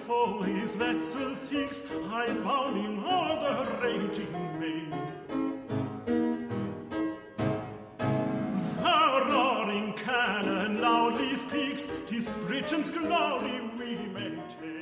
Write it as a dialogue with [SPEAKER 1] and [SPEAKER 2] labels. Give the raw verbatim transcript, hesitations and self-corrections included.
[SPEAKER 1] foe his vessel seeks, eyes bound in all the raging main. The roaring cannon loudly speaks, 'tis Britain's glory we maintain.